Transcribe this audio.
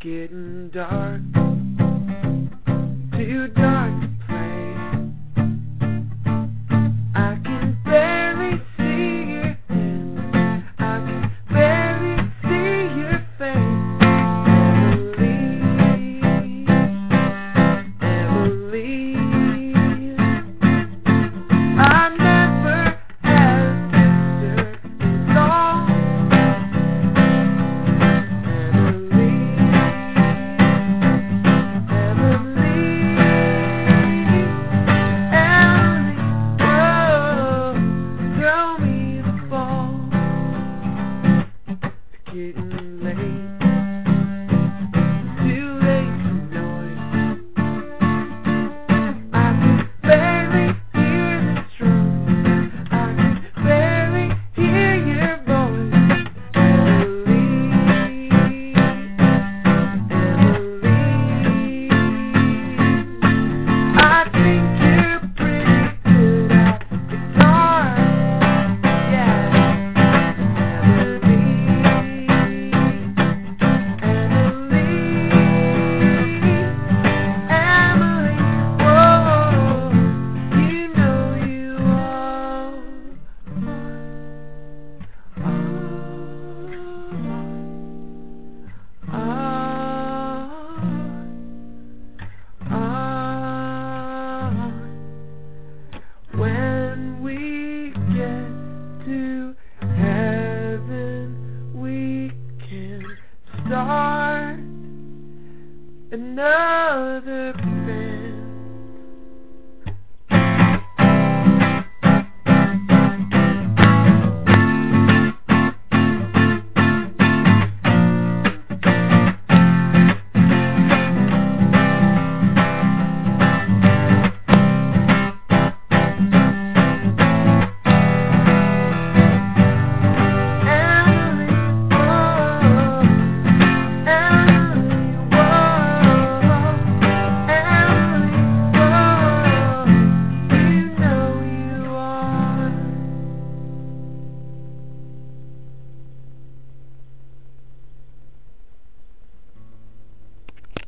getting dark, too dark to play. I can barely see your hands, I can barely see your face. Emily, I never had a sister in long. Getting late, too late for noise. I can barely hear the strings, I can barely hear your voice. Emily, I think you're pretty good at guitar. Yeah. When we get to heaven, we can start another band.